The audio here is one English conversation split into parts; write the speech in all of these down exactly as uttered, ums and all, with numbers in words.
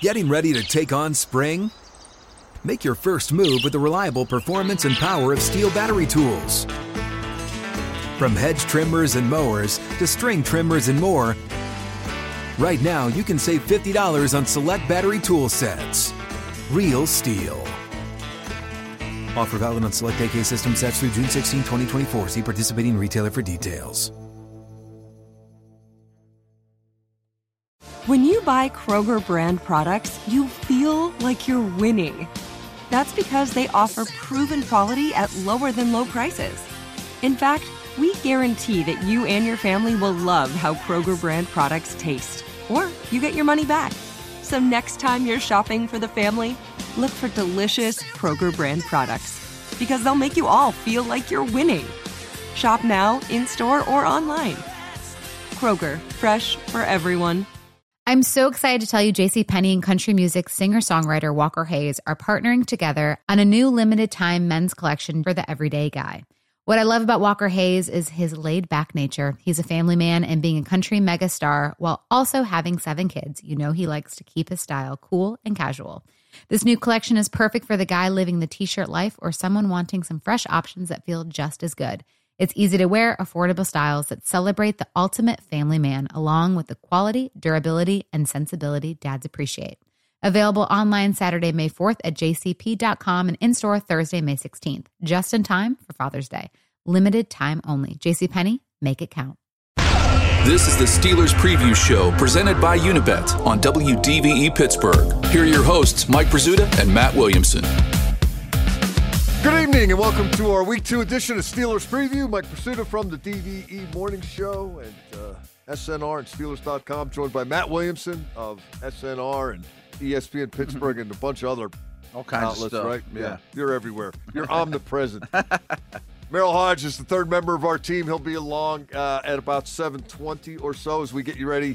Getting ready to take on spring? Make your first move with the reliable performance and power of Steel battery tools. From hedge trimmers and mowers to string trimmers and more, right now you can save fifty dollars on select battery tool sets. Real Steel. Offer valid on select A K system sets through June sixteenth, twenty twenty-four. See participating retailer for details. When you buy Kroger brand products, you feel like you're winning. That's because they offer proven quality at lower than low prices. In fact, we guarantee that you and your family will love how Kroger brand products taste, or you get your money back. So next time you're shopping for the family, look for delicious Kroger brand products, because they'll make you all feel like you're winning. Shop now, in-store, or online. Kroger, fresh for everyone. I'm so excited to tell you JCPenney and country music singer-songwriter Walker Hayes are partnering together on a new limited-time men's collection for the everyday guy. What I love about Walker Hayes is his laid-back nature. He's a family man, and being a country megastar while also having seven kids, you know he likes to keep his style cool and casual. This new collection is perfect for the guy living the t-shirt life or someone wanting some fresh options that feel just as good. It's easy to wear, affordable styles that celebrate the ultimate family man, along with the quality, durability, and sensibility dads appreciate. Available online Saturday, May fourth at j c p dot com and in-store Thursday, May sixteenth. Just in time for Father's Day. Limited time only. JCPenney, make it count. This is the Steelers Preview Show presented by Unibet on W D V E Pittsburgh. Here are your hosts, Mike Prizzuta and Matt Williamson. Good evening and welcome to our Week two edition of Steelers Preview. Mike Prizzuta from the D V E Morning Show and uh, S N R and Steelers dot com, joined by Matt Williamson of S N R and E S P N Pittsburgh and a bunch of other All kinds outlets, of stuff. right? Yeah. yeah. You're everywhere. You're omnipresent. Merrill Hodge is the third member of our team. He'll be along uh, at about seven twenty or so as we get you ready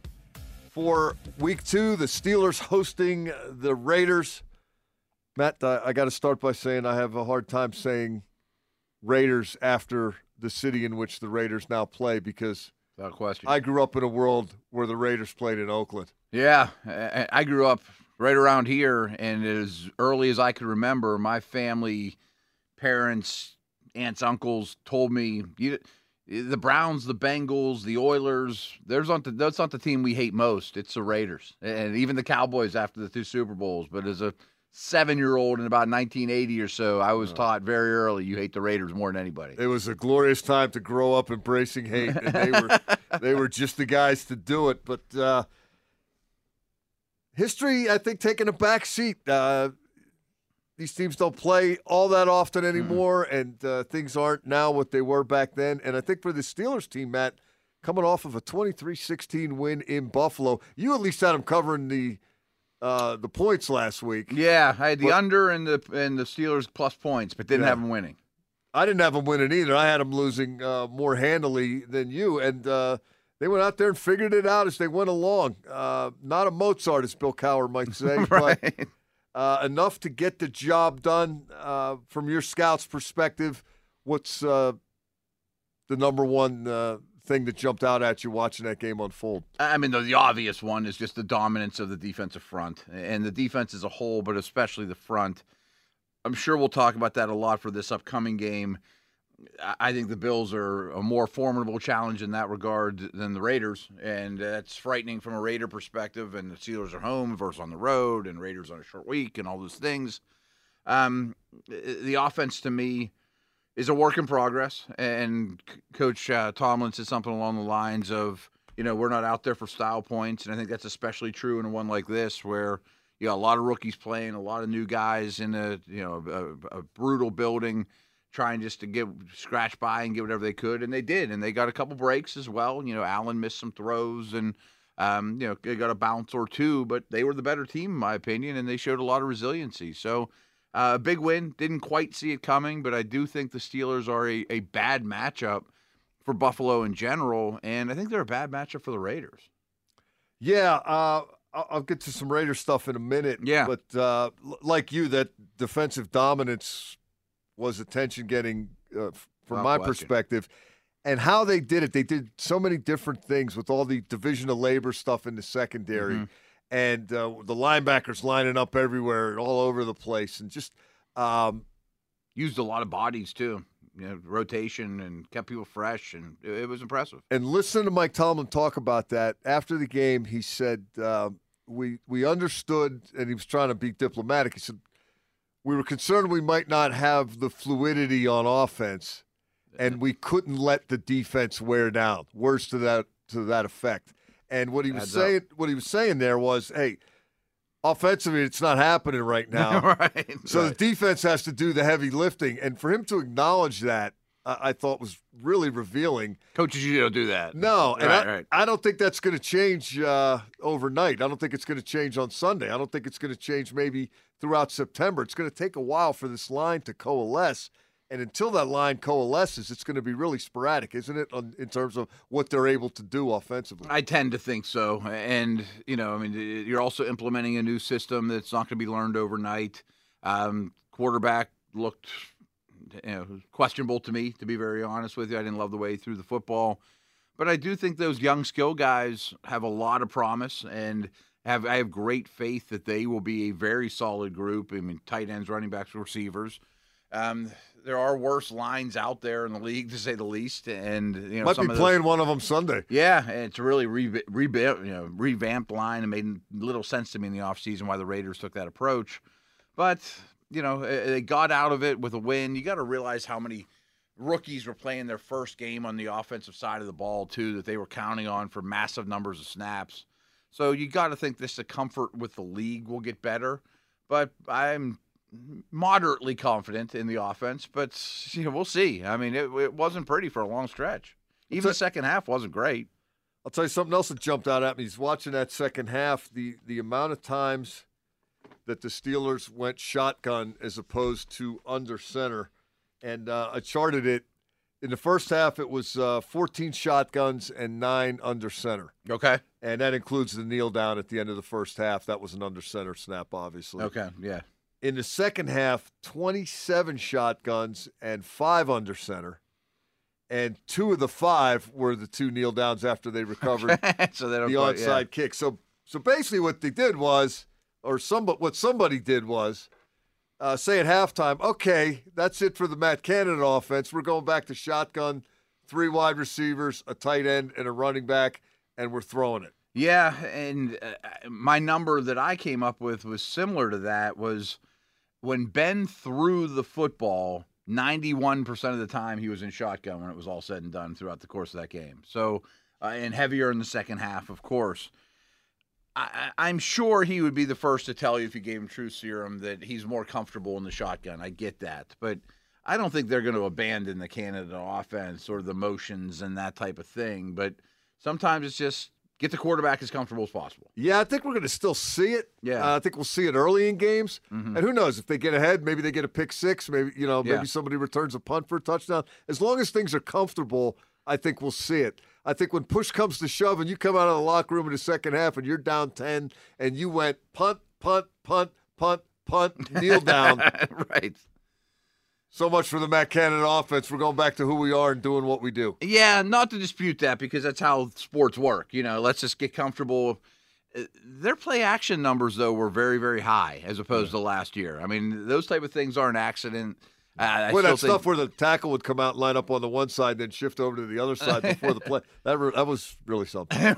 for Week two. The Steelers hosting the Raiders. Matt, I, I got to start by saying I have a hard time saying Raiders after the city in which the Raiders now play because Without question. I grew up in a world where the Raiders played in Oakland. Yeah, I I grew up right around here, and as early as I could remember, my family, parents, aunts, uncles told me, you, the Browns, the Bengals, the Oilers, there's not the, that's not the team we hate most. It's the Raiders, and even the Cowboys after the two Super Bowls. But as a seven-year-old in about nineteen eighty or so, I was taught very early you hate the Raiders more than anybody. It was a glorious time to grow up embracing hate, and they were they were just the guys to do it. But uh, history, I think, taking a back seat. Uh, these teams don't play all that often anymore, mm. and uh, things aren't now what they were back then. And I think for the Steelers team, Matt, coming off of a twenty-three sixteen win in Buffalo, you at least had them covering the Uh, the points last week. Yeah, I had the but, under and the and the Steelers plus points, but didn't yeah. have them winning. I didn't have them winning either. I had them losing uh, more handily than you, and uh, they went out there and figured it out as they went along. Uh, not a Mozart, as Bill Cowher might say, right. but uh, enough to get the job done. Uh, from your scout's perspective, what's uh, the number one uh, thing that jumped out at you watching that game unfold? I mean, the, the obvious one is just the dominance of the defensive front and the defense as a whole, but especially the front. I'm sure we'll talk about that a lot for this upcoming game. I think the Bills are a more formidable challenge in that regard than the Raiders, and that's frightening from a Raider perspective, and the Steelers are home versus on the road, and Raiders on a short week, and all those things. Um, the offense, to me, is a work in progress, and Coach uh, Tomlin said something along the lines of, you know, we're not out there for style points, and I think that's especially true in a one like this where you got a lot of rookies playing, a lot of new guys in a, you know, a, a brutal building trying just to get scratch by and get whatever they could, and they did, and they got a couple breaks as well. You know, Allen missed some throws, and, um, you know, they got a bounce or two, but they were the better team, in my opinion, and they showed a lot of resiliency. So, A uh, big win. Didn't quite see it coming, but I do think the Steelers are a, a bad matchup for Buffalo in general, and I think they're a bad matchup for the Raiders. Yeah, uh, I'll get to some Raiders stuff in a minute. Yeah. But uh, like you, that defensive dominance was attention-getting uh, from Without my question. perspective. And how they did it, they did so many different things with all the division of labor stuff in the secondary. Mm-hmm. and uh, the linebackers lining up everywhere and all over the place, and just um, used a lot of bodies too. You know, rotation and kept people fresh, and it, it was impressive. And listen to Mike Tomlin talk about that after the game. He said uh, we we understood, and he was trying to be diplomatic. He said we were concerned we might not have the fluidity on offense, and we couldn't let the defense wear down. Words to that to that effect. And what he was Adds saying, up. what he was saying there was, hey, offensively, it's not happening right now. right. So right. the defense has to do the heavy lifting. And for him to acknowledge that, uh, I thought was really revealing. Coaches usually don't do that. No, and right, I, right. I don't think that's going to change uh, overnight. I don't think it's going to change on Sunday. I don't think it's going to change maybe throughout September. It's going to take a while for this line to coalesce. And until that line coalesces, it's going to be really sporadic, isn't it, on, in terms of what they're able to do offensively? I tend to think so. And, you know, I mean, you're also implementing a new system that's not going to be learned overnight. Um, quarterback looked you know, questionable to me, to be very honest with you. I didn't love the way he threw the football. But I do think those young skill guys have a lot of promise, and have I have great faith that they will be a very solid group. I mean, tight ends, running backs, receivers. Um, there are worse lines out there in the league, to say the least, and you know, might some be of playing those, one of them Sunday. Yeah, and it's a really re, re, you know, revamped line, and made little sense to me in the offseason why the Raiders took that approach. But you know, they got out of it with a win. You got to realize how many rookies were playing their first game on the offensive side of the ball too, that they were counting on for massive numbers of snaps. So you got to think this the comfort with the league will get better. But I'm moderately confident in the offense, but you know, we'll see. I mean, it, it wasn't pretty for a long stretch. Even the second half wasn't great. I'll tell you something else that jumped out at me. He's watching that second half. The the amount of times that the Steelers went shotgun as opposed to under center, and uh, I charted it. In the first half, it was uh, fourteen shotguns and nine under center. Okay. And that includes the kneel down at the end of the first half. That was an under center snap, obviously. Okay, yeah. In the second half, twenty-seven shotguns and five under center. And two of the five were the two kneel downs after they recovered so they don't the quite, onside yeah. kick. So so basically what they did was, or somebody, what somebody did was, uh, say at halftime, okay, that's it for the Matt Canada offense. We're going back to shotgun, three wide receivers, a tight end, and a running back, and we're throwing it. Yeah, and uh, my number that I came up with was similar to that, was when Ben threw the football, ninety-one percent of the time he was in shotgun when it was all said and done throughout the course of that game. So, uh, and heavier in the second half, of course. I, I'm sure he would be the first to tell you if you gave him true serum that he's more comfortable in the shotgun. I get that. But I don't think they're going to abandon the Canada offense or the motions and that type of thing. But sometimes it's just get the quarterback as comfortable as possible. Yeah, I think we're going to still see it. Yeah. Uh, I think we'll see it early in games. Mm-hmm. And who knows, if they get ahead, maybe they get a pick six, maybe, you know, maybe Yeah. somebody returns a punt for a touchdown. As long as things are comfortable, I think we'll see it. I think when push comes to shove and you come out of the locker room in the second half and you're down ten and you went punt, punt, punt, punt, punt, kneel down. Right. So much for the Matt Canada offense. We're going back to who we are and doing what we do. Yeah, not to dispute that, because that's how sports work. You know, let's just get comfortable. Uh, Their play action numbers, though, were very, very high as opposed to last year. I mean, those type of things are an accident. Uh, I Well, still that think, stuff where the tackle would come out and line up on the one side, then shift over to the other side before the play. That re- that was really something. and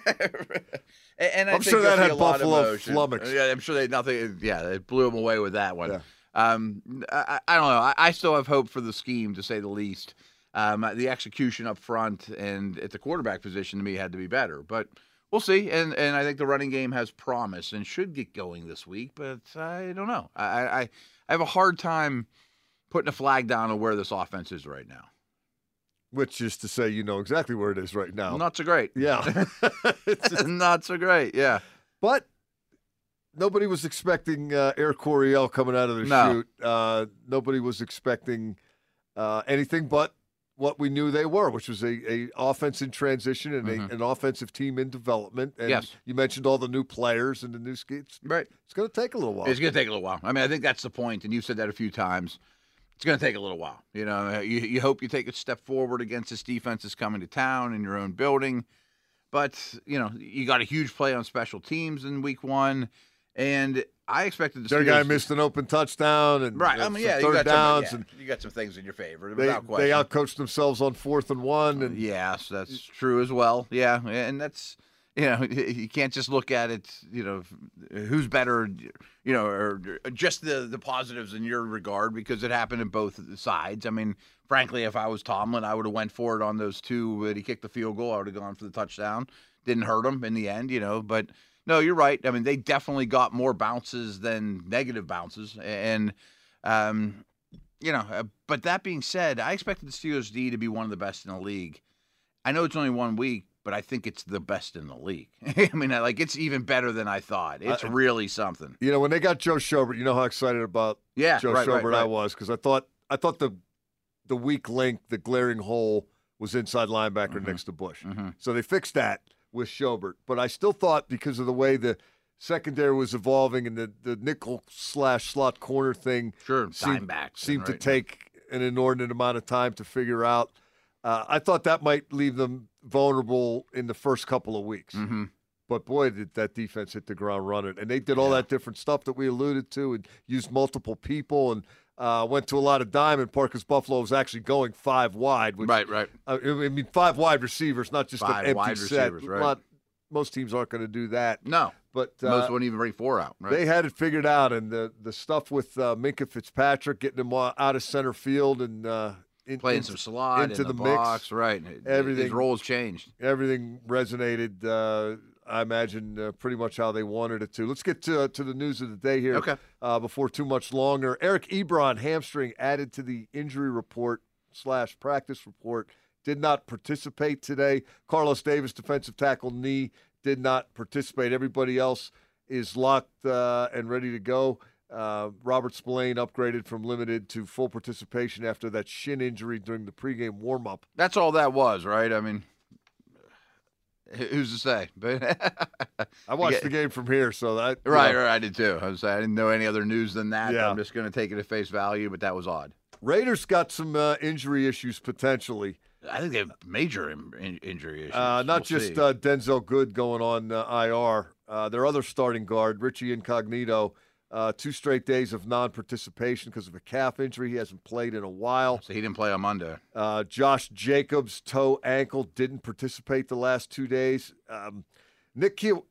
I I'm think sure that you'll see had a lot of Buffalo motion. flummoxed. Yeah, I'm sure they nothing. Yeah, they blew them away with that one. Yeah. Um, I, I don't know. I, I still have hope for the scheme, to say the least. Um, the execution up front and at the quarterback position, to me, had to be better. But we'll see. And and I think the running game has promise and should get going this week. But I don't know. I I, I have a hard time putting a flag down on where this offense is right now. Which is to say, you know exactly where it is right now. Not so great. Yeah. It's just- Not so great. Yeah. but nobody was expecting uh, Air Coryell coming out of the No. chute. Uh, nobody was expecting uh, anything but what we knew they were, which was a, a offense in transition and Mhm. a, an offensive team in development. And Yes. you mentioned all the new players and the new schemes. Right. It's going to take a little while. It's going to take a little while. I mean, I think that's the point, and you've said that a few times. It's going to take a little while. You know, you, you hope you take a step forward against this defense that's coming to town in your own building. But, you know, you got a huge play on special teams in week one, and I expected the Their Steelers guy to- missed an open touchdown and Right. I some mean, yeah, you third got downs, some, yeah, and you got some things in your favor, they without question. they outcoached themselves on fourth and one. And Yes, that's true as well. Yeah, and that's, you know, you can't just look at it, you know, who's better, you know, or just the, the positives in your regard, because it happened in both sides. I mean, frankly, if I was Tomlin, I would have went for it on those two. But he kicked the field goal, I would have gone for the touchdown. Didn't hurt him in the end, you know, but no, you're right. I mean, they definitely got more bounces than negative bounces. And, um, you know, uh, but that being said, I expected the Steelers D to be one of the best in the league. I know it's only one week, but I think it's the best in the league. I mean, like, it's even better than I thought. It's Uh, really something. you know, when they got Joe Schobert, you know how excited about Yeah, Joe right, Schobert right, I right. was, because I thought I thought the the weak link, the glaring hole, was inside linebacker Mm-hmm. next to Bush. So they fixed that with Schobert. But I still thought, because of the way the secondary was evolving and the, the nickel slash slot corner thing Sure, seemed, dime backs, seemed to right. take an inordinate amount of time to figure out. Uh, I thought that might leave them vulnerable in the first couple of weeks. Mm-hmm. But boy, did that defense hit the ground running. And they did all that different stuff that we alluded to and used multiple people and uh, went to a lot of dime in part because Buffalo was actually going five wide. Which, Right, right. uh, I mean, five wide receivers, not just Five an empty wide set. receivers, right. Not- most teams aren't going to do that. No, But uh, most wouldn't even bring four out. Right. they had it figured out. And the, the stuff with uh, Minka Fitzpatrick, getting him out of center field and uh, in, Playing into- some slot into in the, the mix. box, right? It- Everything- His role's changed. everything resonated. Uh, I imagine uh, pretty much how they wanted it to. Let's get to to the news of the day here. Okay. Uh, before too much longer, Eric Ebron hamstring added to the injury report slash practice report. Did not participate today. Carlos Davis, defensive tackle, knee, did not participate. Everybody else is locked uh, and ready to go. Uh, Robert Spillane upgraded from limited to full participation after that shin injury during the pregame warm-up. That's all that was, right? I mean, who's to say? But I watched Yeah. the game from here, so that you right, know, right, I did too. I was saying I didn't know any other news than that. Yeah. I'm just going to take it at face value, but that was odd. Raiders got some uh, injury issues potentially. I think they have major in, in, injury issues. Uh, not We'll just see. uh, Denzel Good going on uh, I R. Uh, their other starting guard, Richie Incognito, uh, two straight days of non-participation because of a calf injury. He hasn't played in a while. so he didn't play on Monday. Uh, Josh Jacobs, toe, ankle, didn't participate the last two days. Um, Nick Kiw-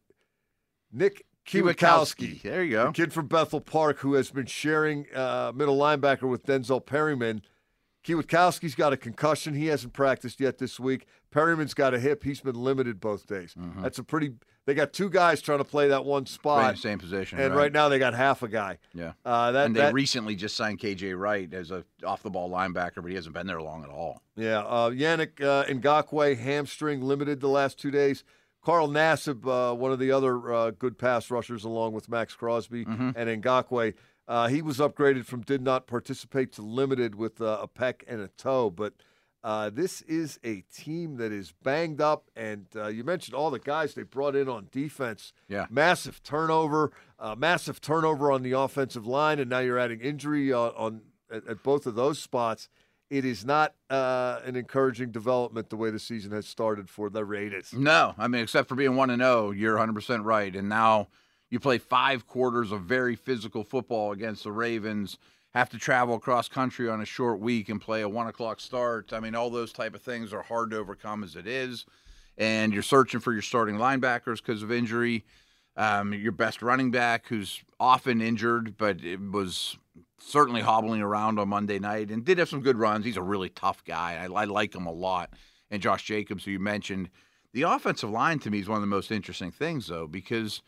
Nick Kiwakowski, There you the go. kid from Bethel Park who has been sharing uh, middle linebacker with Denzel Perryman. Kiwakowski's got a concussion. He hasn't practiced yet this week. Perryman's got a hip. He's been limited both days. That's a pretty – they got two guys trying to play that one Playing spot, the same position. and right now they got half a guy. Yeah. Uh, that, and they that, recently just signed K J Wright as a off-the-ball linebacker, but he hasn't been there long at all. Yeah, uh, Yannick uh, Ngakwe, hamstring, limited the last two days. Carl Nassib, uh, one of the other uh, good pass rushers, along with Max Crosby and Ngakwe, uh, he was upgraded from did not participate to limited with uh, a pec and a toe. But uh, this is a team that is banged up, and uh, you mentioned all the guys they brought in on defense. Yeah. Massive turnover, uh, massive turnover on the offensive line, and now you're adding injury on, on at, at both of those spots. It is not uh, an encouraging development the way the season has started for the Raiders. No, I mean, except for being one and zero, you're one hundred percent right. And now you play five quarters of very physical football against the Ravens. Have to travel across country on a short week and play a one o'clock start. I mean, all those type of things are hard to overcome as it is. And you're searching for your starting linebackers because of injury. Um, your best running back, who's often injured, but it was certainly hobbling around on Monday night and did have some good runs. He's a really tough guy. I, I like him a lot. And Josh Jacobs, who you mentioned. The offensive line, to me, is one of the most interesting things, though, because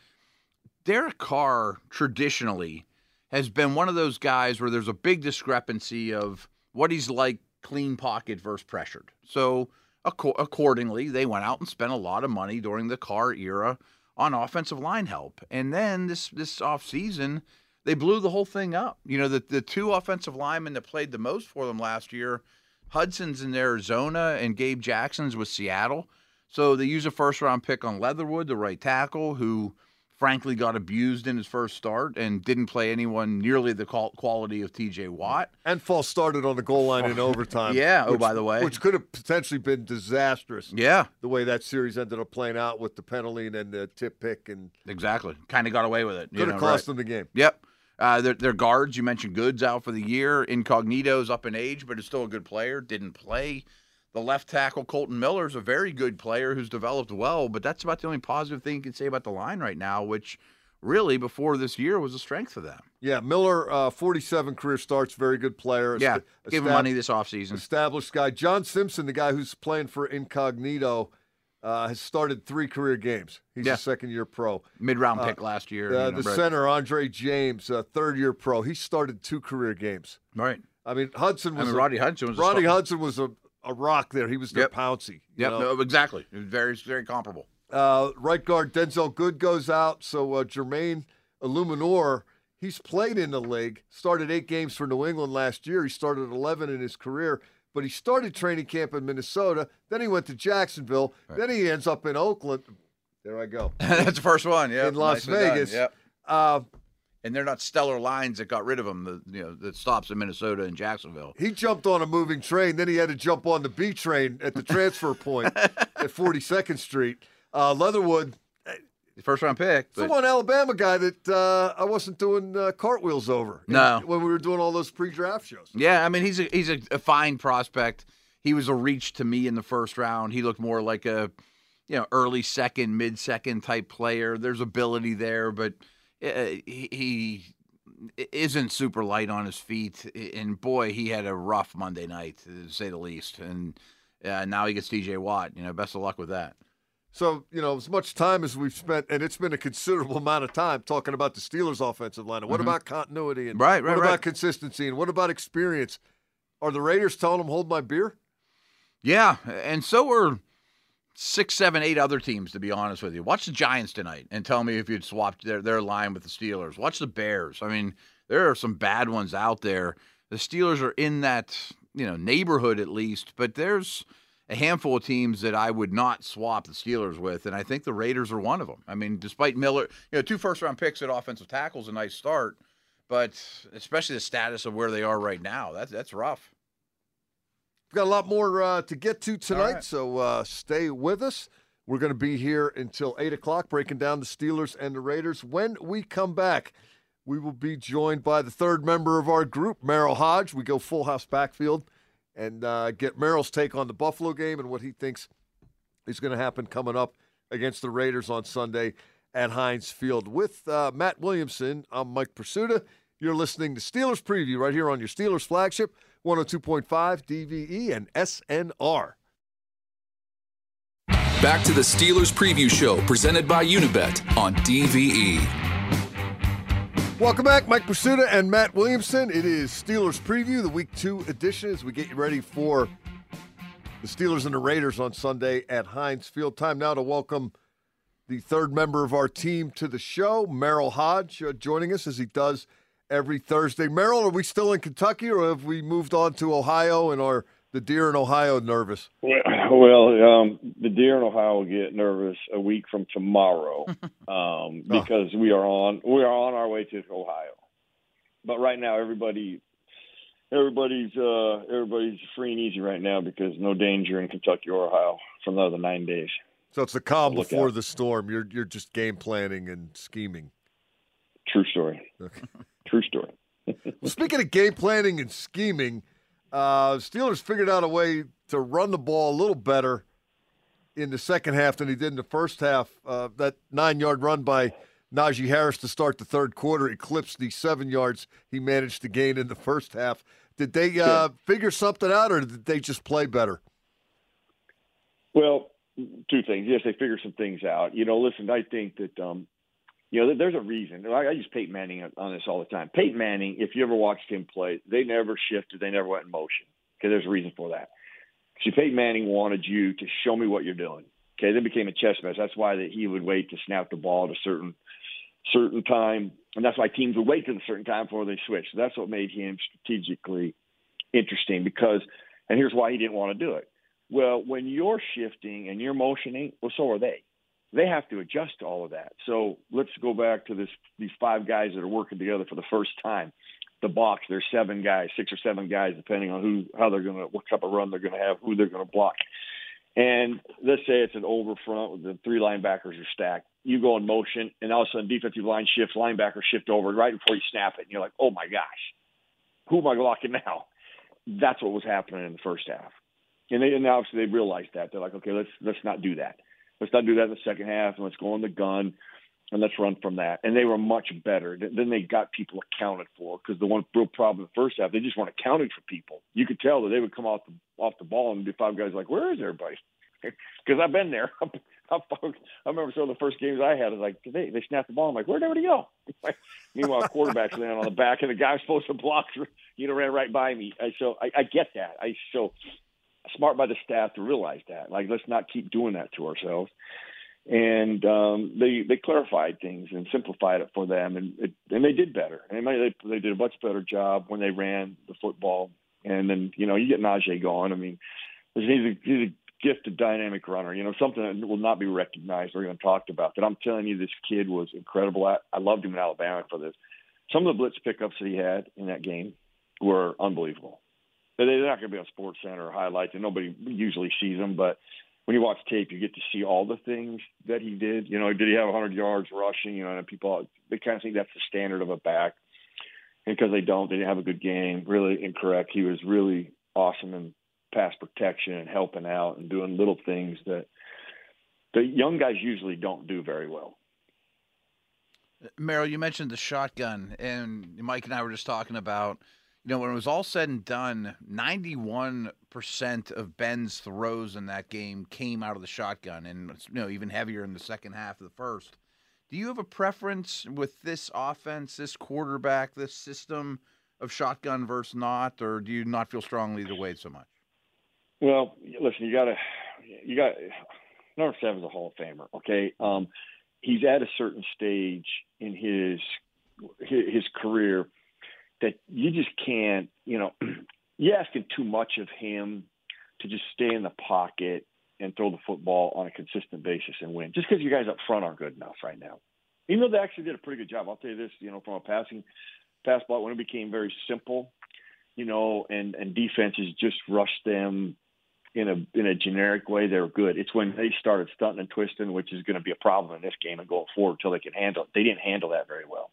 Derek Carr traditionally has been one of those guys where there's a big discrepancy of what he's like clean pocket versus pressured. So ac- accordingly, they went out and spent a lot of money during the Carr era on offensive line help. And then this this offseason, they blew the whole thing up. You know, the, the two offensive linemen that played the most for them last year, Hudson's in Arizona and Gabe Jackson's with Seattle. So they use a first-round pick on Leatherwood, the right tackle, who frankly got abused in his first start and didn't play anyone nearly the quality of T J Watt. And false started on the goal line in overtime. Yeah, which, oh, by the way. Which could have potentially been disastrous. Yeah. The way that series ended up playing out with the penalty and then the tip pick. and Exactly. Kind of got away with it. Could have cost right. them the game. Yep. Uh, their, their guards, you mentioned Goods out for the year. Incognito's up in age, but is still a good player. Didn't play. The left tackle, Colton Miller, is a very good player who's developed well, but that's about the only positive thing you can say about the line right now, which really, before this year, was a strength for them. Yeah, Miller, uh, forty-seven career starts, very good player. Yeah, Est- give him money this offseason. Established guy. John Simpson, the guy who's playing for Incognito, uh, has started three career games. He's yeah. a second-year pro. Mid-round uh, pick last year. Uh, you know, the right. center, Andre James, uh, third-year pro. He started two career games. Right. I mean, Hudson was I mean, a, Rodney Hudson was Rodney a Hudson was a, a rock there. He was their yep. Pouncey. Yep, know? no, exactly. It was very, very comparable. Uh, right guard Denzel Good goes out, so uh, Jermaine Illuminor, he's played in the league, started eight games for New England last year. He started eleven in his career, but he started training camp in Minnesota. Then he went to Jacksonville. Right. Then he ends up in Oakland. There I go. That's the first one, yeah. In Las Nicely Vegas. Done. Yep. Uh, and they're not stellar lines that got rid of him, the, you know, that stops in Minnesota and Jacksonville. He jumped on a moving train. Then he had to jump on the B train at the transfer point at forty-second Street. Uh, Leatherwood. First round pick. It's the one Alabama guy that uh, I wasn't doing uh, cartwheels over. No. In, when we were doing all those pre-draft shows. Yeah, I mean, he's a, he's a, a fine prospect. He was a reach to me in the first round. He looked more like a, you know, early second, mid-second type player. There's ability there, but uh, he, he isn't super light on his feet. And, boy, he had a rough Monday night, to say the least. And uh, now he gets T J Watt. You know, best of luck with that. So, you know, as much time as we've spent, and it's been a considerable amount of time talking about the Steelers' offensive line. What mm-hmm. about continuity? And right, right, what right. about consistency? And what about experience? Are the Raiders telling them, hold my beer? Yeah, and so are six, seven, eight other teams, to be honest with you. Watch the Giants tonight and tell me if you'd swapped their, their line with the Steelers. Watch the Bears. I mean, there are some bad ones out there. The Steelers are in that, you know, neighborhood at least, but there's a handful of teams that I would not swap the Steelers with, and I think the Raiders are one of them. I mean, despite Miller, you know, two first-round picks at offensive tackle is a nice start, but especially the status of where they are right now, that's that's rough. We've got a lot more uh, to get to tonight, right. so uh, stay with us. We're going to be here until eight o'clock breaking down the Steelers and the Raiders. When we come back, we will be joined by the third member of our group, Merrill Hodge. We go full house backfield and uh, get Merrill's take on the Buffalo game and what he thinks is going to happen coming up against the Raiders on Sunday at Heinz Field. With uh, Matt Williamson, I'm Mike Pursuta. You're listening to Steelers Preview right here on your Steelers flagship, one oh two point five D V E and S N R. Back to the Steelers Preview Show, presented by Unibet on D V E. Welcome back, Mike Pursuta and Matt Williamson. It is Steelers Preview, the Week two edition, as we get you ready for the Steelers and the Raiders on Sunday at Heinz Field. Time now to welcome the third member of our team to the show, Merrill Hodge, uh, joining us as he does every Thursday. Merrill, are we still in Kentucky, or have we moved on to Ohio, and are the deer in Ohio nervous? Well, um, the deer in Ohio will get nervous a week from tomorrow um, because oh. we are on we are on our way to Ohio. But right now, everybody everybody's uh, everybody's free and easy right now because no danger in Kentucky or Ohio for another nine days. So it's the calm Look before out. the storm. You're you're just game planning and scheming. True story. Okay. True story. Well, speaking of game planning and scheming, uh, Steelers figured out a way to run the ball a little better in the second half than he did in the first half. Uh, that nine-yard run by Najee Harris to start the third quarter eclipsed the seven yards he managed to gain in the first half. Did they uh, yeah. figure something out, or did they just play better? Well, two things. Yes, they figured some things out. You know, listen, I think that, um, you know, there's a reason. I, I use Peyton Manning on this all the time. Peyton Manning, if you ever watched him play, they never shifted. They never went in motion. Okay, there's a reason for that. See, Peyton Manning wanted you to show me what you're doing. Okay, then became a chess match. That's why that he would wait to snap the ball at a certain certain time, and that's why teams would wait to a certain time before they switch. So that's what made him strategically interesting because, and here's why he didn't want to do it. Well, when you're shifting and you're motioning, well, so are they. they have to adjust to all of that. So let's go back to this these five guys that are working together for the first time. The box, there's seven guys, six or seven guys, depending on who, how they're going to, what type of run they're going to have, who they're going to block. And let's say it's an over front with the three linebackers are stacked. You go in motion, and all of a sudden defensive line shifts, linebackers shift over right before you snap it. And you're like, oh, my gosh, who am I blocking now? That's what was happening in the first half. And, they, and obviously they realized that. They're like, okay, let's let's not do that. Let's not do that in the second half, and let's go on the gun, and let's run from that. And they were much better. Then they got people accounted for, because the one real problem in the first half, they just weren't accounting for people. You could tell that they would come off the off the ball and be five guys like, where is everybody? Because I've been there. I remember some of the first games I had. I was like, they they snapped the ball. I'm like, where'd everybody go? Meanwhile, quarterback's laying on the back, and the guy supposed to block, you know, ran right by me. I, so I, I get that. I so smart by the staff to realize that. Like, let's not keep doing that to ourselves. And um, they they clarified things and simplified it for them, and it, and they did better. And they they did a much better job when they ran the football. And then, you know, you get Najee going. I mean, he's a, he's a gifted, dynamic runner. You know, something that will not be recognized or even talked about. But I'm telling you, this kid was incredible. I, I loved him in Alabama for this. Some of the blitz pickups that he had in that game were unbelievable. They're not going to be on Sports Center or highlights, and nobody usually sees them. But when you watch tape, you get to see all the things that he did. You know, did he have one hundred yards rushing? You know, and people, they kind of think that's the standard of a back. And because they don't, they didn't have a good game. Really incorrect. He was really awesome in pass protection and helping out and doing little things that the young guys usually don't do very well. Merrill, you mentioned the shotgun, and Mike and I were just talking about, you know, when it was all said and done, ninety-one percent of Ben's throws in that game came out of the shotgun, and, you know, even heavier in the second half of the first. Do you have a preference with this offense, this quarterback, this system of shotgun versus not, or do you not feel strongly either way so much? Well, listen, you got to, you got, number seven is a Hall of Famer, okay? Um, he's at a certain stage in his his career that you just can't, you know, you're asking too much of him to just stay in the pocket and throw the football on a consistent basis and win. Just because you guys up front aren't good enough right now. Even though they actually did a pretty good job. I'll tell you this, you know, from a passing pass block, when it became very simple, you know, and, and defenses just rushed them in a in a generic way, they were good. It's when they started stunting and twisting, which is going to be a problem in this game and going forward until they can handle it. They didn't handle that very well.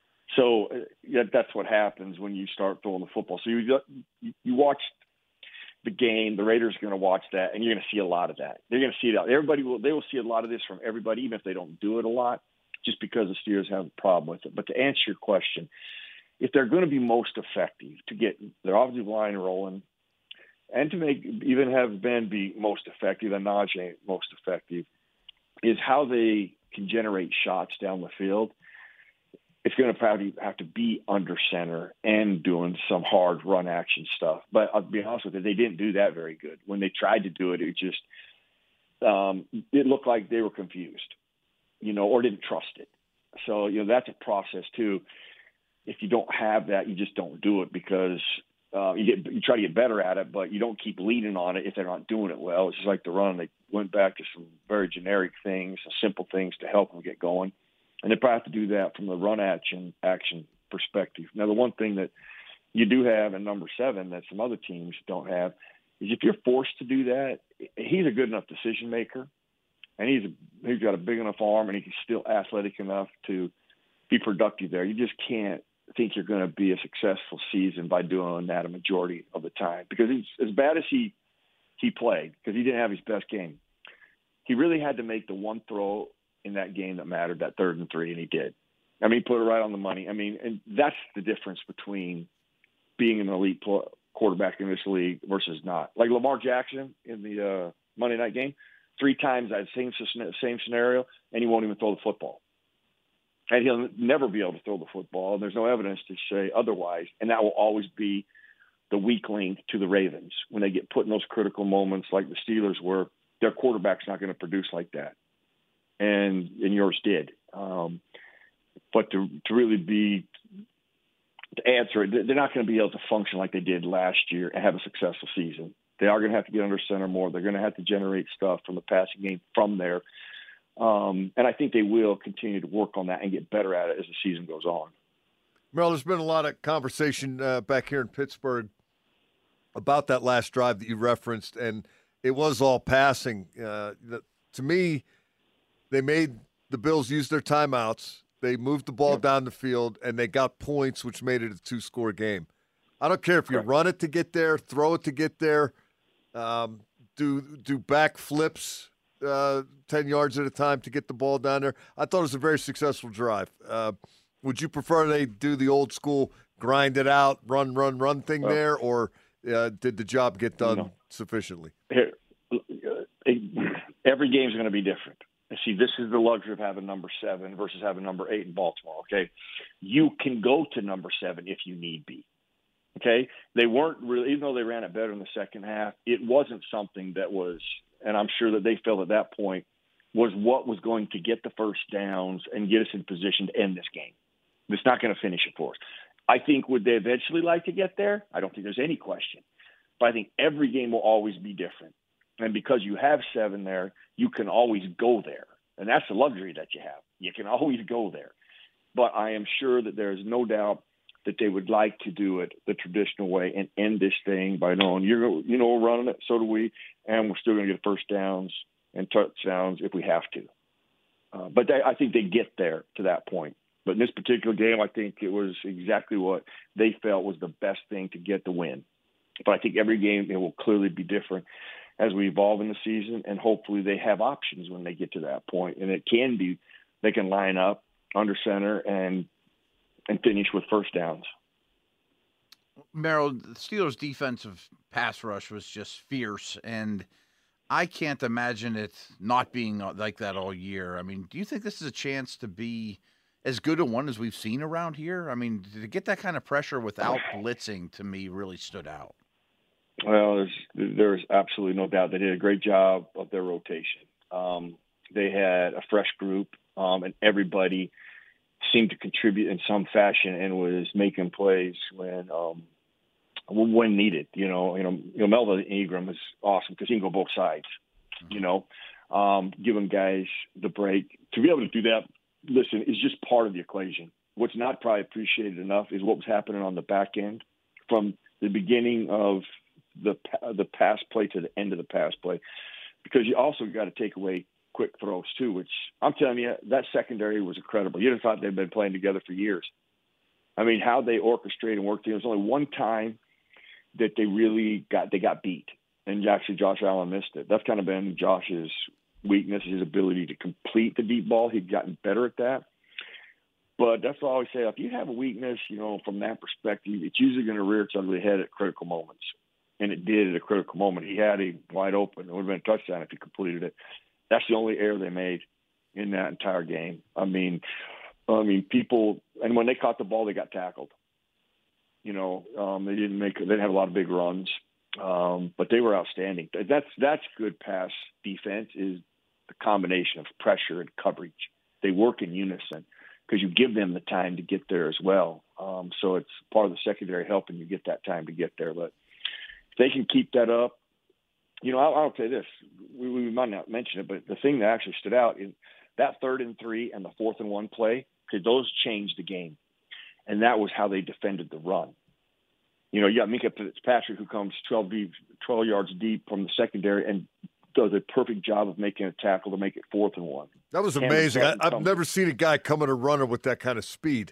So yeah, that's what happens when you start throwing the football. So you you watch the game, the Raiders are going to watch that, and you're going to see a lot of that. They're going to see it out. Everybody will they will see a lot of this from everybody, even if they don't do it a lot, just because the Steelers have a problem with it. But to answer your question, if they're going to be most effective to get their offensive line rolling, and to make even have Ben be most effective and Najee most effective, is how they can generate shots down the field. It's going to probably have to be under center and doing some hard run action stuff. But I'll be honest with you, they didn't do that very good. When they tried to do it, it just um, it looked like they were confused, you know, or didn't trust it. So, you know, that's a process too. If you don't have that, you just don't do it because uh, you get you try to get better at it, but you don't keep leaning on it if they're not doing it well. It's just like the run. They went back to some very generic things, some simple things to help them get going. And they probably have to do that from the run action action perspective. Now, the one thing that you do have in number seven that some other teams don't have is if you're forced to do that, he's a good enough decision maker, and he's a, he's got a big enough arm, and he's still athletic enough to be productive there. You just can't think you're going to be a successful season by doing that a majority of the time, because he's, as bad as he he played, because he didn't have his best game, he really had to make the one throw in that game that mattered, that third and three, and he did. I mean, he put it right on the money. I mean, and that's the difference between being an elite quarterback in this league versus not. Like Lamar Jackson in the uh, Monday night game, three times that same same scenario, and he won't even throw the football. And he'll never be able to throw the football, and there's no evidence to say otherwise. And that will always be the weak link to the Ravens. When they get put in those critical moments like the Steelers were, their quarterback's not going to produce like that. And and yours did. Um, but to to really be to answer it, they're not going to be able to function like they did last year and have a successful season. They are going to have to get under center more. They're going to have to generate stuff from the passing game from there. Um, and I think they will continue to work on that and get better at it as the season goes on. Merrill, there's been a lot of conversation uh, back here in Pittsburgh about that last drive that you referenced, and it was all passing. Uh, the, to me, they made the Bills use their timeouts. They moved the ball down the field, and they got points, which made it a two-score game. I don't care if you Correct. run it to get there, throw it to get there, um, do do back flips uh, ten yards at a time to get the ball down there. I thought it was a very successful drive. Uh, would you prefer they do the old school grind it out, run, run, run thing Well, there, or uh, did the job get done no. sufficiently? Here, every game is going to be different. And see, this is the luxury of having number seven versus having number eight in Baltimore, okay? You can go to number seven if you need be, okay? They weren't really, even though they ran it better in the second half, it wasn't something that was, and I'm sure that they felt at that point, was what was going to get the first downs and get us in position to end this game. It's not going to finish it for us. I think would they eventually like to get there? I don't think there's any question. But I think every game will always be different. And because you have seven there, you can always go there. And that's the luxury that you have. You can always go there. But I am sure that there's no doubt that they would like to do it the traditional way and end this thing by knowing, you're, you know, we're running it, so do we, and we're still going to get first downs and touchdowns if we have to. Uh, but they, I think they get there to that point. But in this particular game, I think it was exactly what they felt was the best thing to get the win. But I think every game, it will clearly be different as we evolve in the season, and hopefully they have options when they get to that point. And it can be, they can line up under center and and finish with first downs. Merrill, the Steelers' defensive pass rush was just fierce, and I can't imagine it not being like that all year. I mean, do you think this is a chance to be as good a one as we've seen around here? I mean, to get that kind of pressure without blitzing, to me, really stood out. Well, there's, there's absolutely no doubt. They did a great job of their rotation. Um, they had a fresh group, um, and everybody seemed to contribute in some fashion and was making plays when um, when needed. You know, you know, you know, Melvin Ingram is awesome because he can go both sides. Mm-hmm. You know, um, giving guys the break to be able to do that. Listen, is just part of the equation. What's not probably appreciated enough is what was happening on the back end from the beginning of the the pass play to the end of the pass play, because you also got to take away quick throws too, which I'm telling you, that secondary was incredible. You'd have thought they'd been playing together for years. I mean, how they orchestrate and work together. There was only one time that they really got they got beat, and actually Josh Allen missed it. That's kind of been Josh's weakness, his ability to complete the deep ball. He'd gotten better at that. But that's what I always say. If you have a weakness, you know, from that perspective, it's usually going to rear its ugly head at critical moments. And it did at a critical moment. He had him wide open. It would have been a touchdown if he completed it. That's the only error they made in that entire game. I mean, I mean, people, and when they caught the ball, they got tackled. You know, um, they didn't make, they didn't have a lot of big runs, um, but they were outstanding. That's that's good pass defense, is the combination of pressure and coverage. They work in unison because you give them the time to get there as well. Um, so it's part of the secondary helping you get that time to get there. But if they can keep that up, you know, I'll, I'll say this. We, we might not mention it, but the thing that actually stood out is that third and three and the fourth and one play, because those changed the game. And that was how they defended the run. You know, you got Minkah Fitzpatrick, who comes twelve, deep, twelve yards deep from the secondary and does a perfect job of making a tackle to make it fourth and one. That was amazing. I, I've never seen a guy come at a runner with that kind of speed.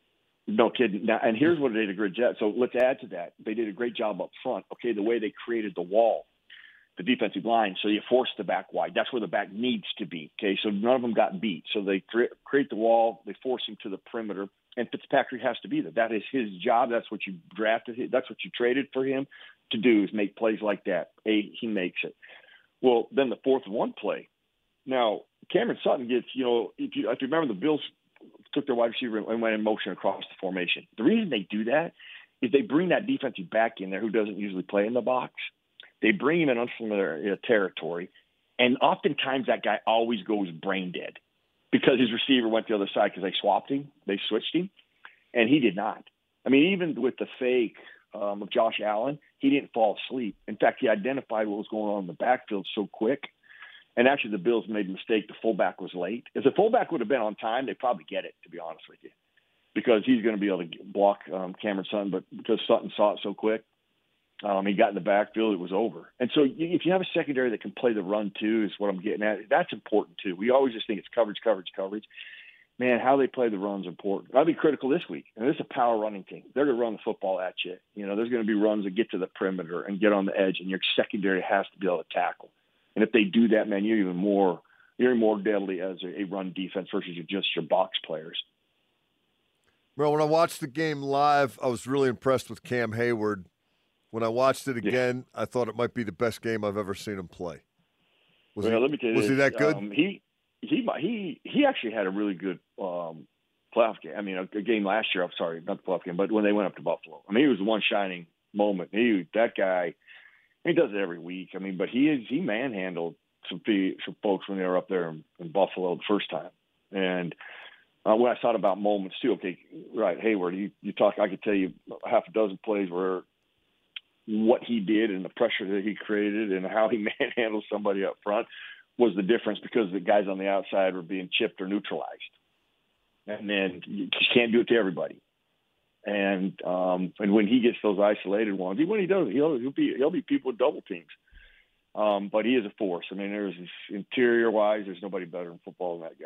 No kidding. Now, and here's what they did a great job. So let's add to that. They did a great job up front. Okay, the way they created the wall, the defensive line, so you force the back wide. That's where the back needs to be. Okay, so none of them got beat. So they cre- create the wall. They force him to the perimeter, and Fitzpatrick has to be there. That is his job. That's what you drafted him. That's what you traded for him to do, is make plays like that. A, he makes it. Well, then the fourth and one play. Now, Cameron Sutton gets, you know, if you, if you remember, the Bills took their wide receiver and went in motion across the formation. The reason they do that is they bring that defensive back in there who doesn't usually play in the box. They bring him in unfamiliar territory, and oftentimes that guy always goes brain dead because his receiver went the other side because they swapped him, they switched him, and he did not. I mean, even with the fake um, of Josh Allen, he didn't fall asleep. In fact, he identified what was going on in the backfield so quick, And actually, the Bills made a mistake. The fullback was late. If the fullback would have been on time, they'd probably get it, to be honest with you, because he's going to be able to block um, Cameron Sutton. But because Sutton saw it so quick, um, he got in the backfield, it was over. And so if you have a secondary that can play the run too, is what I'm getting at. That's important too. We always just think it's coverage, coverage, coverage. Man, how they play the run's important. I'll be critical this week. And this is a power running team. They're going to run the football at you. You know, there's going to be runs that get to the perimeter and get on the edge, and your secondary has to be able to tackle. And if they do that, man, you're even more you're more deadly as a, a run defense versus just your box players. Well, when I watched the game live, I was really impressed with Cam Hayward. When I watched it again, yeah. I thought it might be the best game I've ever seen him play. Was, well, he, let me tell you was this. he that good? Um, he he he he actually had a really good um, playoff game. I mean, a, a game last year. I'm sorry, not the playoff game, but when they went up to Buffalo. I mean, he was the one shining moment. He that guy. He does it every week. I mean, but he is he manhandled some some folks when they were up there in, in Buffalo the first time. And uh, when I thought about moments too, okay, right, Hayward, you you talk. I could tell you half a dozen plays where what he did and the pressure that he created and how he manhandled somebody up front was the difference, because the guys on the outside were being chipped or neutralized. And then you just can't do it to everybody. And um, and when he gets those isolated ones, when he does, he'll he'll be he'll be people with double teams. Um, but he is a force. I mean, there's interior wise, there's nobody better in football than that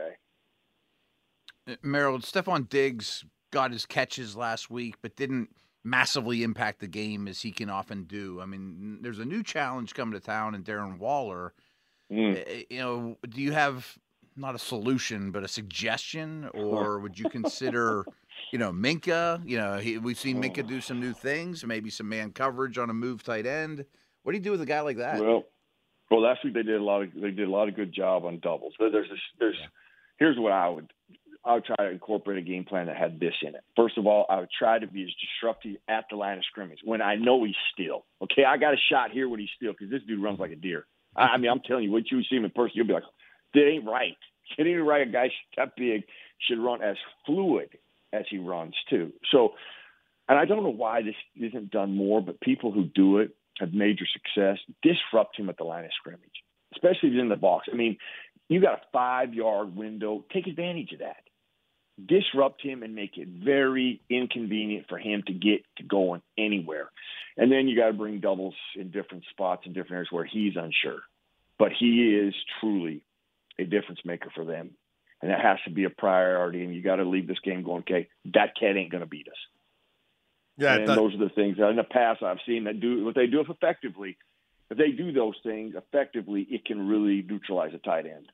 guy. Merrill, Stephon Diggs got his catches last week, but didn't massively impact the game as he can often do. I mean, there's a new challenge coming to town in Darren Waller. Mm. You know, do you have not a solution, but a suggestion, or would you consider, you know, Minkah? You know, he, we've seen Minkah do some new things, maybe some man coverage on a move tight end. What do you do with a guy like that? Well, well, last week they did a lot of they did a lot of good job on doubles. But there's this, there's yeah. here's what I would I would try to incorporate a game plan that had this in it. First of all, I would try to be as disruptive at the line of scrimmage when I know he's still. Okay, I got a shot here when he's still, because this dude runs like a deer. I, I mean, I'm telling you, when you see him in person, you'll be like, that ain't right. It ain't right. A guy that big should run as fluid as he runs too. So, and I don't know why this isn't done more, but people who do it have major success. Disrupt him at the line of scrimmage, especially if he's in the box. I mean, you got a five-yard window. Take advantage of that. Disrupt him and make it very inconvenient for him to get to going anywhere. And then you got to bring doubles in different spots in different areas where he's unsure. But he is truly a difference maker for them. And that has to be a priority. And you got to leave this game going, okay, that cat ain't going to beat us. Yeah, and that, those are the things that in the past I've seen that do what they do effectively. If they do those things effectively, it can really neutralize a tight end.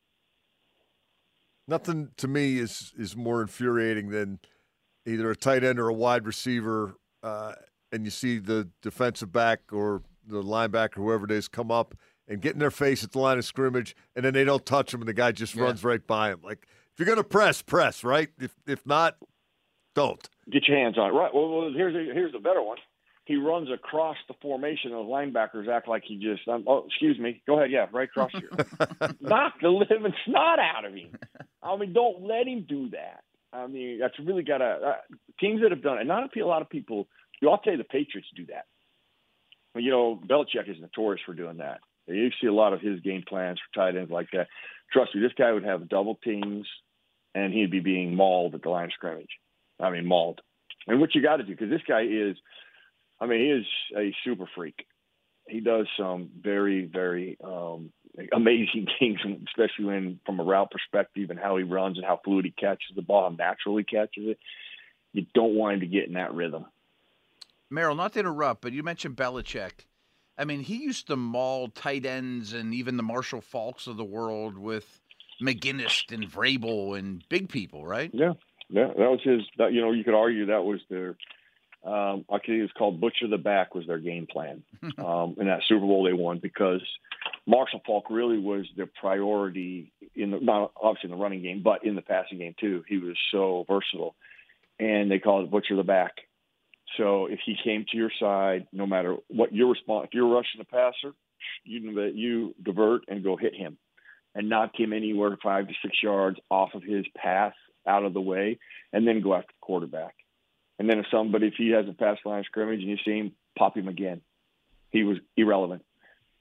Nothing to me is is more infuriating than either a tight end or a wide receiver, uh, and you see the defensive back or the linebacker, whoever it is, come up and get in their face at the line of scrimmage, and then they don't touch him, and the guy just yeah. runs right by him. Like, if you're going to press, press, right? If if not, don't. Get your hands on it. Right. Well, well here's a, here's a better one. He runs across the formation. Those linebackers act like he just, um, oh, excuse me. Go ahead. Yeah, right across here. Knock the living snot out of him. I mean, don't let him do that. I mean, that's really got to, uh, teams that have done it, and not a lot of people, I'll tell you the Patriots do that. Well, you know, Belichick is notorious for doing that. You see a lot of his game plans for tight ends like that. Trust me, this guy would have double teams, and he'd be being mauled at the line of scrimmage. I mean, mauled. And what you got to do, because this guy is, I mean, he is a super freak. He does some very, very um, amazing things, especially when from a route perspective and how he runs and how fluid he catches the ball, how naturally catches it. You don't want him to get in that rhythm. Merrill, not to interrupt, but you mentioned Belichick. I mean, he used to maul tight ends and even the Marshall Falks of the world with McGinnis and Vrabel and big people, right? Yeah, yeah, that was his. That, you know, you could argue that was their. Um, I think it was called Butcher the Back was their game plan um, in that Super Bowl they won, because Marshall Falk really was their priority in the, not obviously in the running game, but in the passing game too. He was so versatile, and they called it Butcher the Back. So if he came to your side, no matter what your response, if you're rushing the passer, you you divert and go hit him, and knock him anywhere five to six yards off of his path out of the way, and then go after the quarterback. And then if somebody, if he hasn't passed the line of scrimmage and you see him, pop him again. He was irrelevant.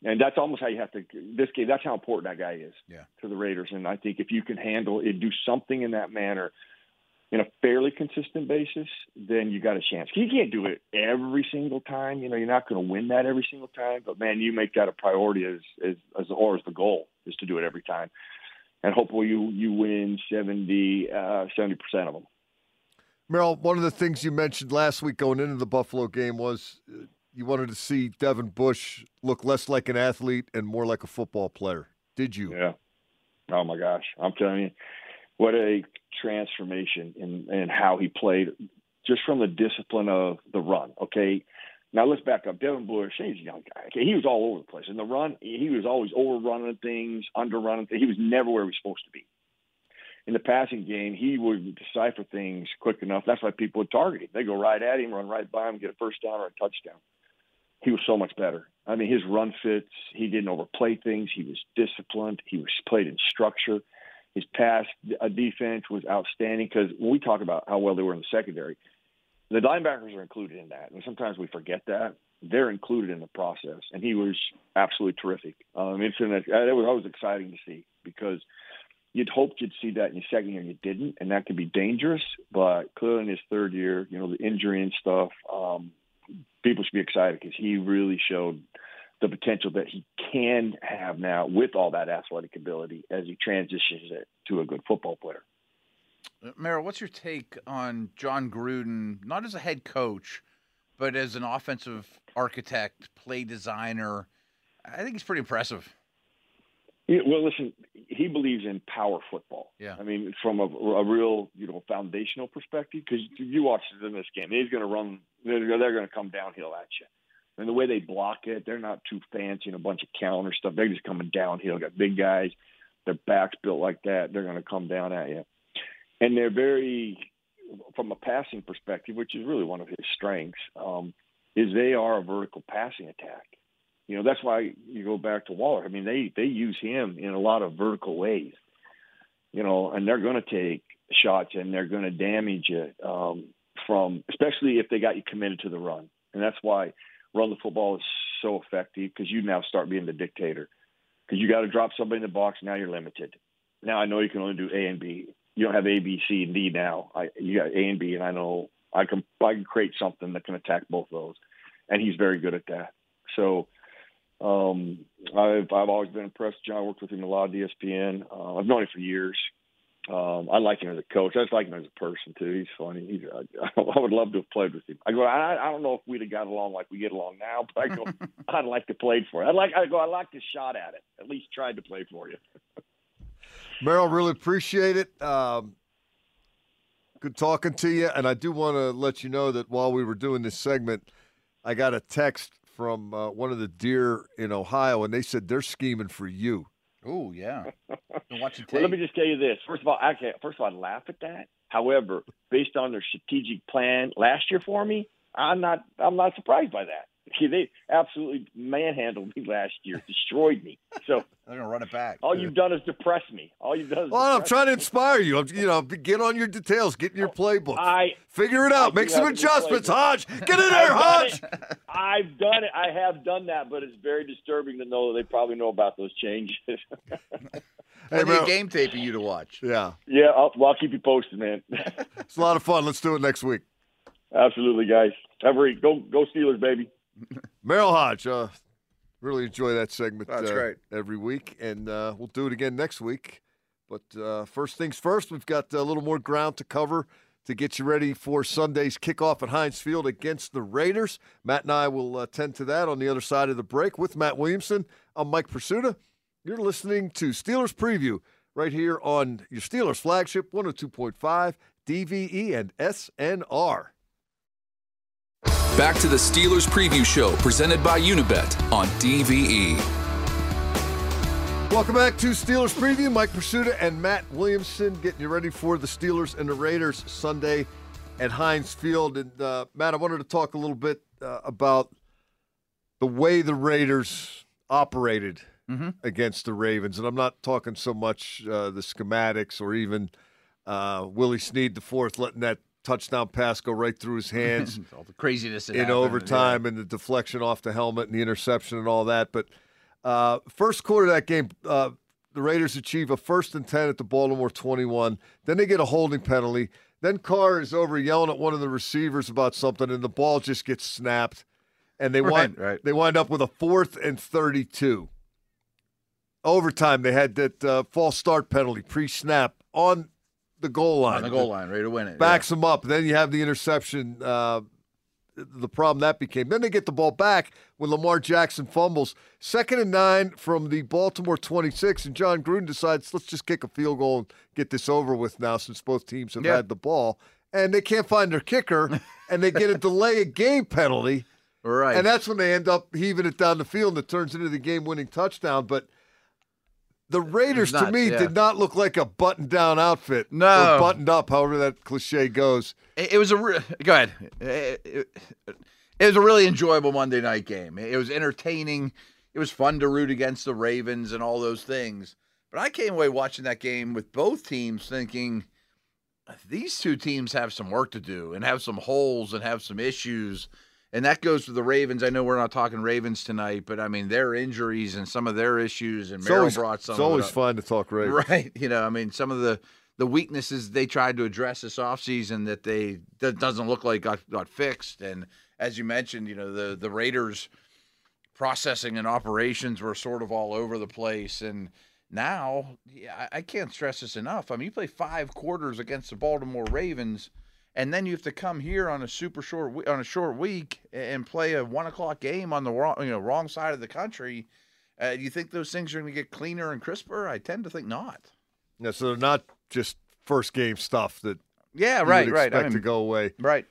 And that's almost how you have to – this game, that's how important that guy is yeah. to the Raiders. And I think if you can handle it, do something in that manner in a fairly consistent basis, then you got a chance. You can't do it every single time. You know, you're not going to win that every single time. But, man, you make that a priority as, as, as or as the goal is to do it every time. And hopefully you, you win seventy, uh, seventy percent of them. Merrill, one of the things you mentioned last week going into the Buffalo game was uh, you wanted to see Devin Bush look less like an athlete and more like a football player. Did you? Yeah. Oh, my gosh. I'm telling you, what a transformation in, in how he played just from the discipline of the run, okay? Now let's back up. Devin Bush, he's a young guy. Okay, he was all over the place. In the run, he was always overrunning things, underrunning things. He was never where he was supposed to be. In the passing game, he would decipher things quick enough. That's why people would target him. They go right at him, run right by him, get a first down or a touchdown. He was so much better. I mean, his run fits. He didn't overplay things. He was disciplined. He was played in structure. His pass uh, defense was outstanding because when we talk about how well they were in the secondary, the linebackers are included in that. And sometimes we forget that. They're included in the process. And he was absolutely terrific. Um, it's an, it was always exciting to see because you'd hoped you'd see that in your second year and you didn't. And that could be dangerous. But clearly in his third year, you know, the injury and stuff, um, people should be excited because he really showed the potential that he can have now with all that athletic ability as he transitions it to a good football player. Merrill, what's your take on John Gruden, not as a head coach, but as an offensive architect, play designer? I think he's pretty impressive. Yeah, well, listen, he believes in power football. Yeah. I mean, from a, a real, you know, foundational perspective, because you watch in this game, he's going to run, they're, they're going to come downhill at you. And the way they block it, they're not too fancy and a bunch of counter stuff. They're just coming downhill. Got big guys, their backs built like that. They're going to come down at you. And they're very, from a passing perspective, which is really one of his strengths, um, is they are a vertical passing attack. You know, that's why you go back to Waller. I mean, they, they use him in a lot of vertical ways, you know, and they're going to take shots and they're going to damage it um, from, especially if they got you committed to the run. And that's why run the football is so effective because you now start being the dictator because you got to drop somebody in the box. Now you're limited. Now I know you can only do A and B. You don't have A, B, C, and D now. I, you got A and B, and I know I can I can create something that can attack both of those, and he's very good at that. So um, I've I've always been impressed. John, I worked with him a lot at E S P N. Uh, I've known him for years. Um, I like him as a coach. I just like him as a person too. He's funny. He's I, I would love to have played with him. I go. I, I don't know if we'd have got along like we get along now, but I go. I'd like to play for it. I'd like. I go. I like the shot at it. At least tried to play for you. Merrill, really appreciate it. Um, good talking to you. And I do want to let you know that while we were doing this segment, I got a text from uh, one of the deer in Ohio, and they said they're scheming for you. Oh, yeah. Watching tape. Well, let me just tell you this. First of all, I can't, first of all, I laugh at that. However, based on their strategic plan last year for me, I'm not I'm not surprised by that. They absolutely manhandled me last year, destroyed me. So they're gonna run it back. All you've done is depress me. All you've done is. Well, I'm trying to inspire you. I'm, you know, get on your details, get in your playbook, I figure it out, I make some adjustments. Hodge, get in there, Hodge. I've done it. I have done that, but it's very disturbing to know that they probably know about those changes. Hey, man, game tape for you to watch. Yeah, yeah. I'll, well, I'll keep you posted, man. It's a lot of fun. Let's do it next week. Absolutely, guys. Every go go Steelers, baby. Merrill Hodge, uh, really enjoy that segment. That's uh, great. Every week, and uh, we'll do it again next week. But uh, first things first, we've got a little more ground to cover to get you ready for Sunday's kickoff at Heinz Field against the Raiders. Matt and I will uh, tend to that on the other side of the break with Matt Williamson. I'm Mike Pursuta. You're listening to Steelers Preview right here on your Steelers flagship, one oh two point five D V E and S N R. Back to the Steelers Preview Show, presented by Unibet on D V E. Welcome back to Steelers Preview. Mike Pursuta and Matt Williamson getting you ready for the Steelers and the Raiders Sunday at Heinz Field. And, uh, Matt, I wanted to talk a little bit uh, about the way the Raiders operated mm-hmm. against the Ravens. And I'm not talking so much uh, the schematics or even uh, Willie Snead the fourth letting that touchdown pass go right through his hands. All the craziness in overtime yeah. and the deflection off the helmet and the interception and all that. But Uh, first quarter of that game, uh, the Raiders achieve a first and ten at the Baltimore twenty-one. Then they get a holding penalty. Then Carr is over yelling at one of the receivers about something, and the ball just gets snapped. And they Right, wind, right. they wind up with a fourth and thirty-two. Overtime, they had that uh, false start penalty, pre-snap, on the goal line. On the goal line, ready to win it. Backs them up. Then you have the interception, uh, the problem that became. Then they get the ball back when Lamar Jackson fumbles. Second and nine from the Baltimore twenty-six, and John Gruden decides, let's just kick a field goal and get this over with now since both teams have Yeah. had the ball. And they can't find their kicker, and they get a delay of game penalty. Yeah. Right. And that's when they end up heaving it down the field, and it turns into the game-winning touchdown. But the Raiders, Nuts, to me, yeah. did not look like a buttoned-down outfit. No. Or buttoned up, however that cliche goes. It, it was a re- go ahead. It, it, it was a really enjoyable Monday night game. It was entertaining. It was fun to root against the Ravens and all those things. But I came away watching that game with both teams thinking these two teams have some work to do and have some holes and have some issues. And that goes for the Ravens. I know we're not talking Ravens tonight, but I mean their injuries and some of their issues. And It's Merrill always, brought some. it's of it always up. fun to talk Ravens. Right. You know, I mean, some of the, the weaknesses they tried to address this offseason that they that doesn't look like got, got fixed. And as you mentioned, you know, the, the Raiders processing and operations were sort of all over the place. And now, yeah, I, I can't stress this enough. I mean, you play five quarters against the Baltimore Ravens, and then you have to come here on a super short we- on a short week and play a one o'clock game on the wrong you know wrong side of the country. Uh, do you think those things are going to get cleaner and crisper? I tend to think not. Yeah, so they're not just first game stuff that Yeah, you right, would right. expect I to mean, go away. right.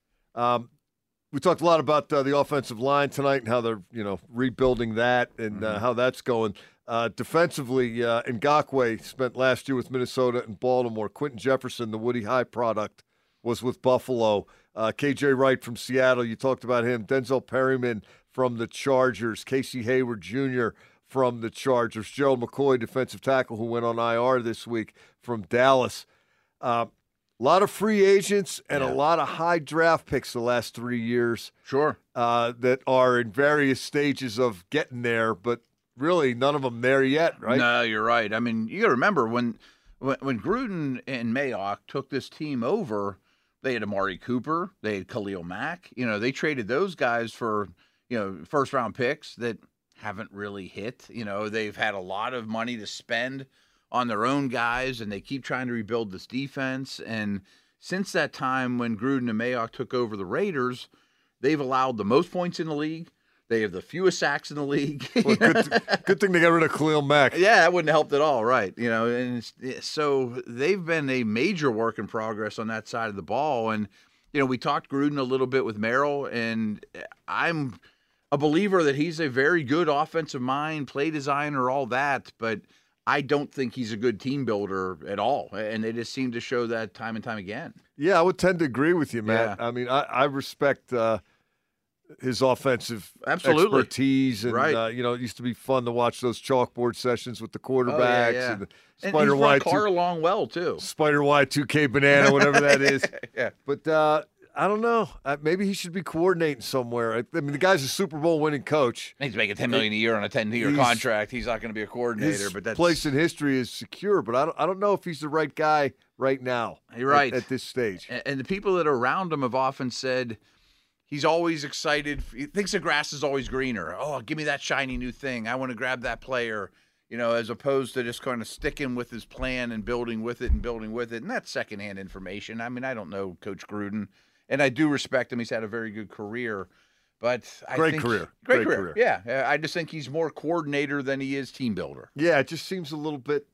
Um, we talked a lot about uh, the offensive line tonight and how they're you know rebuilding that and Mm-hmm. uh, how that's going. Uh, defensively, uh, Ngakoue spent last year with Minnesota and Baltimore. Quentin Jefferson, the Woody High product, was with Buffalo. Uh, K J Wright from Seattle, you talked about him. Denzel Perryman from the Chargers. Casey Hayward Junior from the Chargers. Gerald McCoy, defensive tackle, who went on I R this week from Dallas. Uh, a lot of free agents and Yeah. a lot of high draft picks the last three years Sure. uh, that are in various stages of getting there, but really none of them there yet, right? No, you're right. I mean, you got to remember when, when when Gruden and Mayock took this team over, they had Amari Cooper, they had Khalil Mack. You know, they traded those guys for you know first round picks that haven't really hit. You know, they've had a lot of money to spend on their own guys, and they keep trying to rebuild this defense. And since that time when Gruden and Mayock took over the Raiders, they've allowed the most points in the league. They have the fewest sacks in the league. Well, good, good thing they got rid of Khalil Mack. Yeah, that wouldn't have helped at all, right? You know, and it's, it- so they've been a major work in progress on that side of the ball. And you know, we talked Gruden a little bit with Merrill, and I'm a believer that he's a very good offensive mind, play designer, all that. But I don't think he's a good team builder at all, and they just seem to show that time and time again. Yeah, I would tend to agree with you, Matt. Yeah. I mean, I, I respect uh, his offensive Absolutely. expertise. And, Right. uh, you know, it used to be fun to watch those chalkboard sessions with the quarterbacks Oh, yeah. and the And Spider he's Y brought Carr two, along well too. Spider Y two K banana, whatever that is. Yeah. But uh, I don't know. Uh, maybe he should be coordinating somewhere. I, I mean, the guy's a Super Bowl winning coach. He's making ten million dollars a year on a ten-year He's- contract. He's not going to be a coordinator, His but that's place in history is secure, but I don't, I don't know if he's the right guy right now. You're at- right. At, this stage. And- And the people that are around him have often said he's always excited. He thinks the grass is always greener. Oh, give me that shiny new thing. I want to grab that player, you know, as opposed to just kind of sticking with his plan and building with it and building with it. And that's secondhand information. I mean, I don't know Coach Gruden, and I do respect him. He's had a very good career. But I Great think, career. Great, Great career. career. Yeah. I just think he's more coordinator than he is team builder. Yeah, it just seems a little bit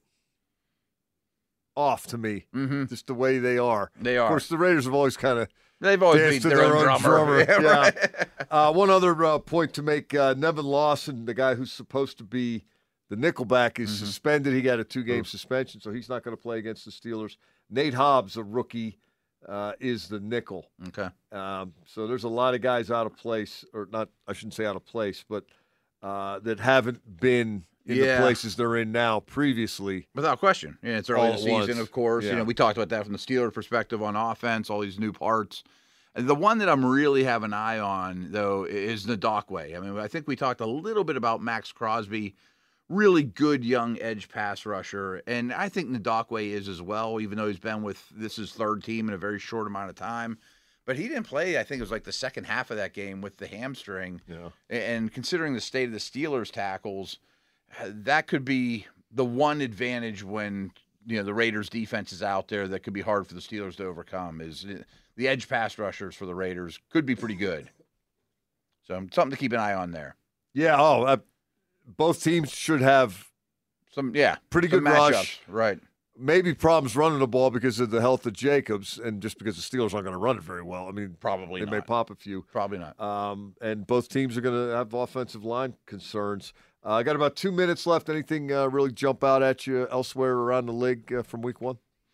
off to me, Mm-hmm. just the way they are. They Of are. course, the Raiders have always kind of They've always danced been to their, their own own drummer. drummer. Yeah, Yeah. right. Uh, one other uh, point to make, uh, Nevin Lawson, the guy who's supposed to be the nickelback, is Mm-hmm. suspended. He got a two-game suspension, so he's not going to play against the Steelers. Nate Hobbs, a rookie, uh, is the nickel. Okay. Um, so there's a lot of guys out of place, or not, I shouldn't say out of place, but uh, that haven't been in Yeah. the places they're in now previously. Without question. Yeah, it's early All in at the season, once. of course. Yeah. You know, we talked about that from the Steeler perspective on offense, all these new parts. The one that I'm really have an eye on, though, is Ndakwe. I mean, I think we talked a little bit about Max Crosby, really good young edge pass rusher, and I think Ndakwe is as well, even though he's been with this is third team in a very short amount of time. But he didn't play, I think it was like the second half of that game with the hamstring. Yeah. And considering the state of the Steelers tackles, that could be the one advantage when, you know, the Raiders defense is out there that could be hard for the Steelers to overcome is the edge pass rushers for the Raiders could be pretty good. So something to keep an eye on there. Yeah. Oh, uh, both teams should have some, yeah, pretty some good matchups. rush. Right. Maybe problems running the ball because of the health of Jacobs and just because the Steelers aren't going to run it very well. I mean, probably they not. may pop a few. Probably not. Um, and both teams are going to have offensive line concerns. I uh, got about two minutes left. Anything uh, really jump out at you elsewhere around the league uh, from week one?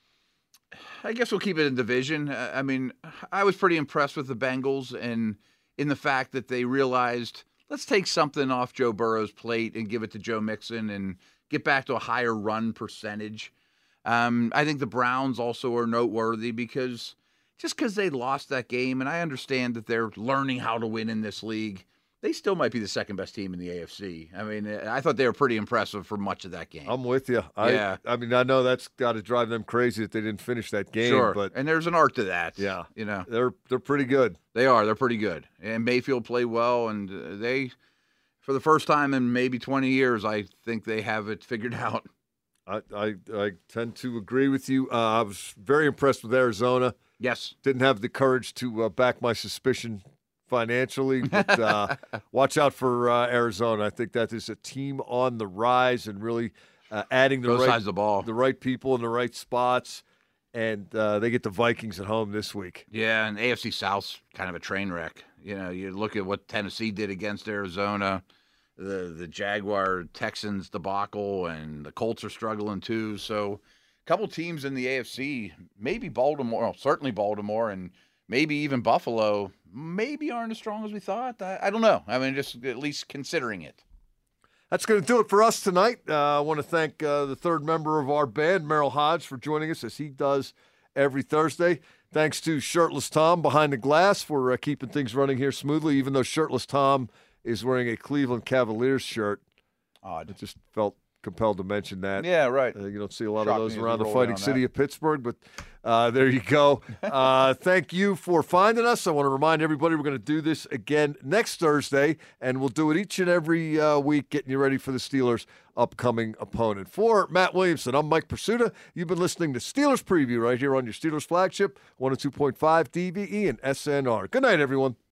I guess we'll keep it in division. I mean, I was pretty impressed with the Bengals and in the fact that they realized, let's take something off Joe Burrow's plate and give it to Joe Mixon and get back to a higher run percentage. Um, I think the Browns also are noteworthy because just because they lost that game, and I understand that they're learning how to win in this league, they still might be the second best team in the A F C. I mean, I thought they were pretty impressive for much of that game. I'm with you. I, yeah. I mean, I know that's got to drive them crazy that they didn't finish that game. Sure, but and there's an art to that. Yeah, you know, they're they're pretty good. They are. They're pretty good. And Mayfield played well, and they, for the first time in maybe twenty years, I think they have it figured out. I, I, I tend to agree with you. Uh, I was very impressed with Arizona. Yes. Didn't have the courage to uh, back my suspicion financially, but uh, watch out for uh, Arizona. I think that is a team on the rise and really uh, adding the Both right, sides of the ball. the right people in the right spots. And uh, they get the Vikings at home this week. Yeah, and A F C South's kind of a train wreck. You know, you look at what Tennessee did against Arizona. The the Jaguar Texans debacle, and the Colts are struggling too. So a couple teams in the A F C, maybe Baltimore, well, certainly Baltimore, and maybe even Buffalo, maybe aren't as strong as we thought. I, I don't know. I mean, just at least considering it. That's going to do it for us tonight. Uh, I want to thank uh, the third member of our band, Merrill Hodge, for joining us as he does every Thursday. Thanks to Shirtless Tom behind the glass for uh, keeping things running here smoothly, even though Shirtless Tom is wearing a Cleveland Cavaliers shirt. Odd. I just felt compelled to mention that. Yeah, right. Uh, you don't see a lot Shocked of those me as around we the roll fighting down city that. of Pittsburgh, but uh, there you go. Uh, thank you for finding us. I want to remind everybody we're going to do this again next Thursday, and we'll do it each and every uh, week, getting you ready for the Steelers' upcoming opponent. For Matt Williamson, I'm Mike Pursuta. You've been listening to Steelers Preview right here on your Steelers flagship, one oh two point five D V E and S N R. Good night, everyone.